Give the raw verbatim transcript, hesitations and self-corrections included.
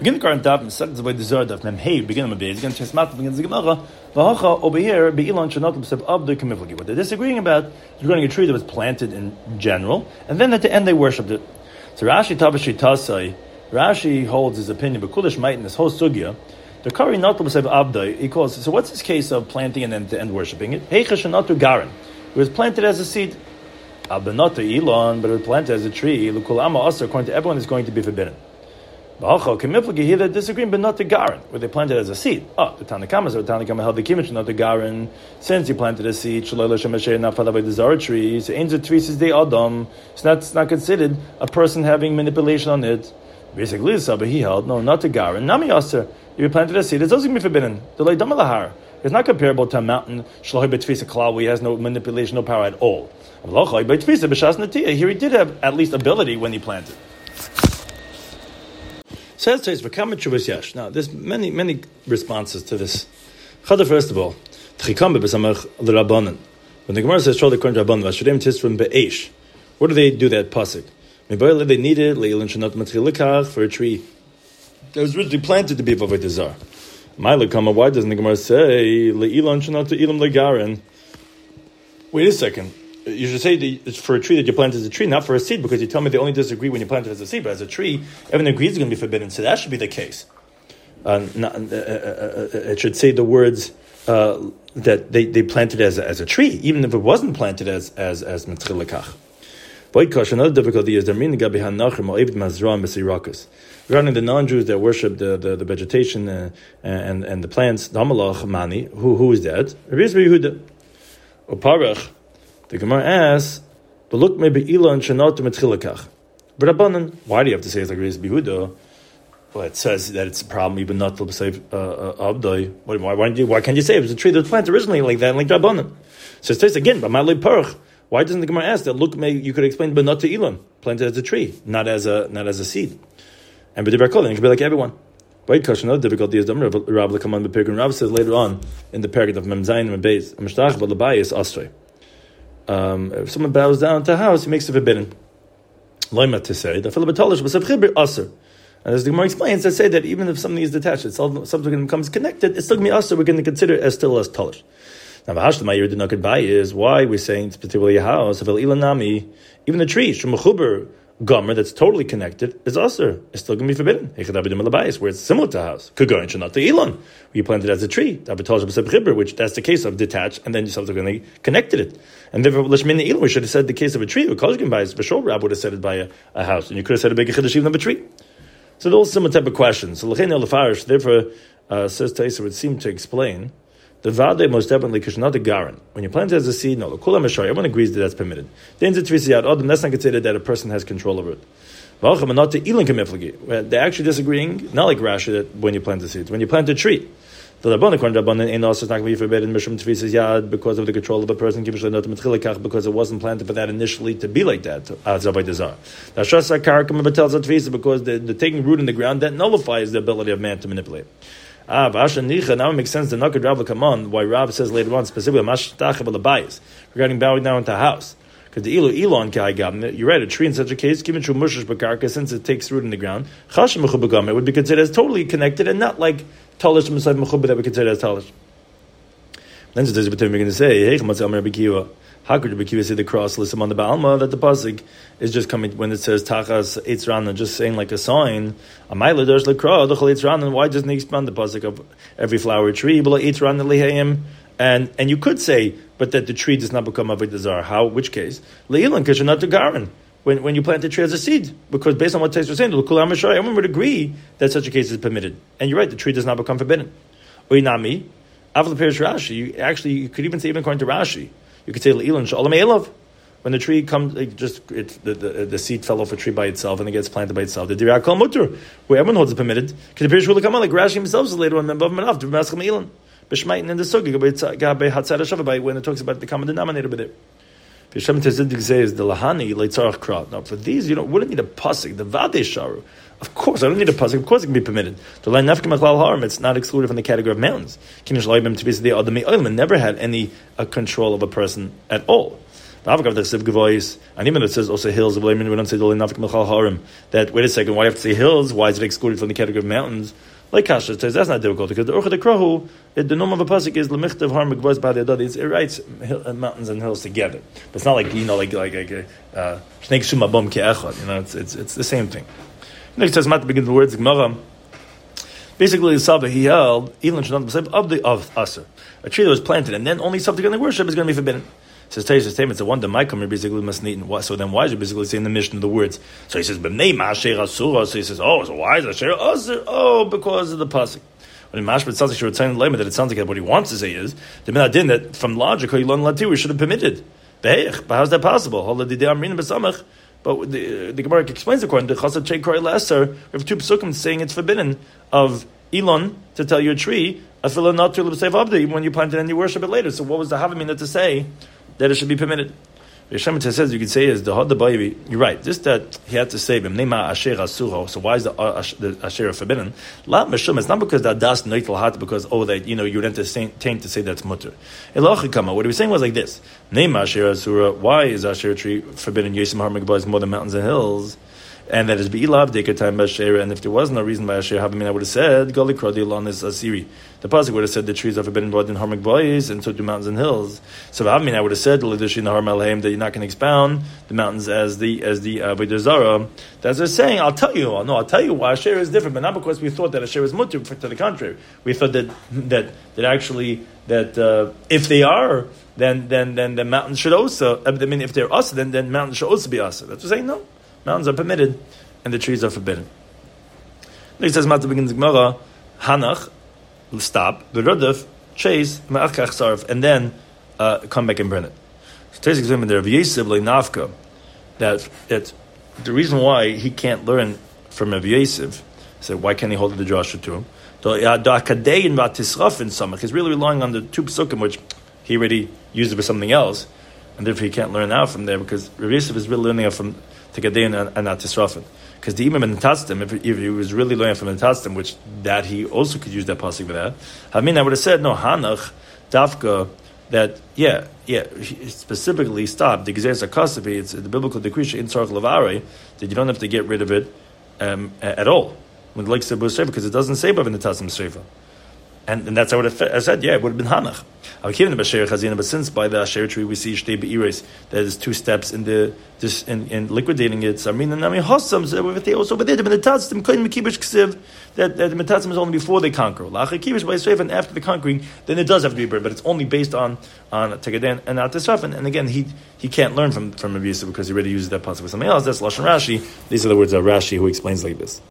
Begin the current daf, second the way the zard daf, mem hey, begin the base, again chesmat begins the gemara. Vahacha over here, be'ilan shenot l'b'sev abdu k'miflagi. What they're disagreeing about is regarding a tree that was planted in general, and then at the end they worshipped it. So Rashi Tavashi Tasai, Rashi holds his opinion, but Kulish might in this whole sugya. The kari not l'b'sev abdu, he calls it. So what's this case of planting and then to end worshipping it? Heicha shenatu garin. It was planted as a seed. Abinata ilan, but it was planted as a tree. Lukulama asar, according to everyone, is going to be forbidden. Here they're disagreeing, but not the garin, where they planted as a seed. Oh, the Tanakamas or the Tanakama held the kimich, not the garin. Since he planted a seed, Shalala Shemashe Nafala by the Zara tree, so Ainz Tris de Adam. It's not, it's not considered a person having manipulation on it. Basically, but he held, no, not the garin. Nami Aser, you planted a seed, it's also going to be forbidden. The Lay Damalahar. It's not comparable to a mountain, Shalai Betfisa Klau, where he has no manipulation, no power at all. Here he did have at least ability when he planted. Says Tais v'kama tshuvas yesh. Now, there's many, many responses to this. Chada, first of all, t'chikam be'besamach l'rabbanan. When the Gemara says shol according to Rabbanan, v'ashurim tisrim be'esh. What do they do that pasuk? Maybe they needed le'ilin shenot matchil l'kach for a tree that was originally planted to be avodah zar. My l'kama, why doesn't the Gemara say le'ilin shenot ilam legarin? Wait a second. You should say that it's for a tree that you planted as a tree, not for a seed, because you tell me they only disagree when you plant it as a seed, but as a tree, everyone agrees it's going to be forbidden, so that should be the case. Uh, not, uh, uh, uh, it should say the words uh, that they, they planted as a, as a tree, even if it wasn't planted as as as metzil lekach. Another difficulty is regarding the non-Jews that worship the, the, the vegetation uh, and and the plants. Who who is that? The Gemara asks, but look, maybe Ilan Shanot Metzilakach. But Rabbanan, why do you have to say it's like Reis Behuda? Well, it says that it's a problem, even not to say Abdai. Why, why, why, why can't you say it was a tree that was planted originally like that, like Rabbanan? So it says again, but Malay Parch. Why doesn't the Gemara ask that? Look, maybe you could explain, but not to Ilan, planted as a tree, not as a not as a seed. And but it should be like everyone. Right? Because another difficulty is Rabbi Lekaman Bepirkin. Rabbi says later on in the paragraph of Mem Zayin and Beis, Amshtach Balabai is Asrei. Um, if someone bows down to a house, he makes it forbidden. Loima to say the Philipatolish was a chibir aser, and as the Gemara explains, they say that even if something is detached, it's something becomes connected, it's still going to be aser. We're going to consider it as still as tolish. Now, the Hashtamayir did not goodbye is why we're saying it's particularly a house of El Ilanami, even the tree Shemachuber Gomer that's totally connected is aser. It's still going to be forbidden. Where it's similar to a house. Kugarin Shanat Ilan, where you planted it as a tree. Which that's the case of detached, and then you subsequently connected it. And therefore, we should have said the case of a tree. Because you can buy it, for sure, Rab would have said it by a, a house, and you could have said a big chiddush even of a tree. So they're all similar type of questions. So Lechein El Farish, therefore, uh, says Taisa would seem to explain the vade most definitely not a garan. When you plant it as a seed, no, everyone agrees that that's permitted. That's not considered that a person has control over it. They're actually disagreeing, not like Rashi that when you plant a seed, when you plant a tree. The Rabbanan Rabbanan ain't also not going to be forbidden yad because of the control of a person, because it wasn't planted for that initially to be like that. Because the, the taking root in the ground, that nullifies the ability of man to manipulate. Ah, now it makes sense the Naked Rav come on. Why Rav says later on specifically regarding bowing down into a house. Because the ilu elon kai gam, you're right, a tree in such a case, given true mushish bakarka, since it takes root in the ground, chashim mechubagam, it would be considered as totally connected and not like talish misayv mechubah that we consider as talish. Then so there's a bit we're going to say, hey, chamatz amar bikiwa. How could Rabbi Kiva say the cross listen on the Baalma that the pasuk is just coming when it says Tachas Eitz Ranan, just saying like a sign. Amayla Dosh Lekra the Eitz Ranan. Why doesn't he expand the pasuk of every flower tree? Below Eitz Ranan Lehayim, and and you could say, but that the tree does not become avodah zarah. How? Which case? Leilan Kashanat Garin. When when you plant the tree as a seed, because based on what Tais was saying, everyone would agree that such a case is permitted. And you're right, the tree does not become forbidden. Oinami, Avla Perish Rashi. You actually you could even say even according to Rashi. You could say Le'ilan Shalom Elav. When the tree comes, it just it, the, the the seed fell off a tree by itself and it gets planted by itself. The Dirak Kol Mutter, where everyone holds it permitted. Because the Pirish will come on like Rashi himself is later on above Manav to Maskam Elan. B'Shmaitin in the Sugi Gabe Hatzad Hashavai when it talks about the common denominator with it. Pishem Tezidik says the Lahani Leitzarach Krat. Now for these you don't wouldn't need a pasuk. The Vade Sharu. Of course, I don't need a pasuk. Of course, it can be permitted. The line nafkim achlal harim. It's not excluded from the category of mountains. Kinish loibim to be the adami oilman never had any uh, control of a person at all. The Avagav the Siv Gavois, and even it says also hills. We don't say that. Wait a second, why do you have to say hills? Why is it excluded from the category of mountains? Like Kasha says, that's not difficult because the Urcha de Krohu, the norm of a pasuk is lemichtav har megvos b'adei adadi. It writes mountains and hills together, but it's not like you know, like like like shnei shuma bom ke'echad. You know, it's it's it's the same thing. Next says, Mat begins the words Gemara. Basically, the Saba he held Elon should not be of the of Aser, a tree that was planted, and then only subsequently worship is going to be forbidden. Says Taisus statement, it's a one that might come basically must need. So then why is it basically saying the mission of the words? So he says, "B'nei ma'asher asura." So he says, "Oh, so why is asher asur? Oh, because of the pasuk." When Mashmat sounds like she was telling the that it sounds like what he wants to say is the minadin that from logic, Yilon Latiwi should have permitted. But how's that possible? But the, the Gemara explains according to Chasad Shei Korei Leser, we have two pesukim saying it's forbidden of Elon to tell you a tree, even when you plant it and you worship it later. So what was the Havamina to say that it should be permitted? Yeshem says you could say is the Hod the Bayi. You're right. Just that he had to say him Nema Asher Asuro. So why is the, uh, the Asher forbidden? La Meshum. It's not because that das neitel hat because oh that you know you'd entertain to say that's mutter. Elachikama. What he was saying was like this: Nema Asher Asura. Why is Asher tree forbidden? Yesim Har Megabah more than mountains and hills. And that is Be'ilav Dekatime Bashera, and if there wasn't a reason by Asher Havamina, I would have said Gali Krodi Alon is Asiri. The pasuk would have said the trees are forbidden more than Harmik Boys, and so do mountains and hills. So Havamina, I would have said Lidushin Har Malheim that you're not going to expound the mountains as the as the Avodah Zarah. That's they're saying. I'll tell you. No, I'll tell you why Asher is different, but not because we thought that Asher is mutter. To the contrary, we thought that that that actually that uh, if they are, then then then the mountains should also. I mean, if they're us, then then mountains should also be us. That's what saying. No. Mountains are permitted, and the trees are forbidden. Next says Mata begins Gemara, Hanach, stop, the Rudaf, chase, Ma'achach Sarf, and then uh, come back and burn it. So Tezek Zim there, V'yesiv Nafka, that it, the reason why he can't learn from Rav Yesiv, so why can't he hold the drasha to him? He's really relying on the two psukim, which he already used it for something else, and therefore he can't learn now from there because Rav Yesiv is really learning from Tegadein and Atisrafin. Because the Imam in the Tatstim, if, if he was really learning from the Tatstim, which that he also could use that pasuk for that, I mean, I would have said, no, Hanach, Dafka, that, yeah, yeah, specifically stop. The Gezeres HaKasavi, it's the biblical decree, in Tzarech Lavare, that you don't have to get rid of it um, at all. When like because it doesn't say above in the Tatstim Sreifa. And, and that's how I would have said, yeah, it would have been Hanach. But since by the Asher tree we see Shtei Be'iris, there's two steps in the this in, in liquidating it. So I mean, and I mean, Hossam also over there, the Metatzim couldn't be Kibush Ksiv, that the Metatzim is only before they conquer. Lacha Kibush by Sreif, and after the conquering, then it does have to be burned, but it's only based on on Tegaden and Atisrafin. And again, he he can't learn from from Rabbi Yosef because he already uses that pasuk with something else. That's Lashon Rashi. These are the words of Rashi who explains like this.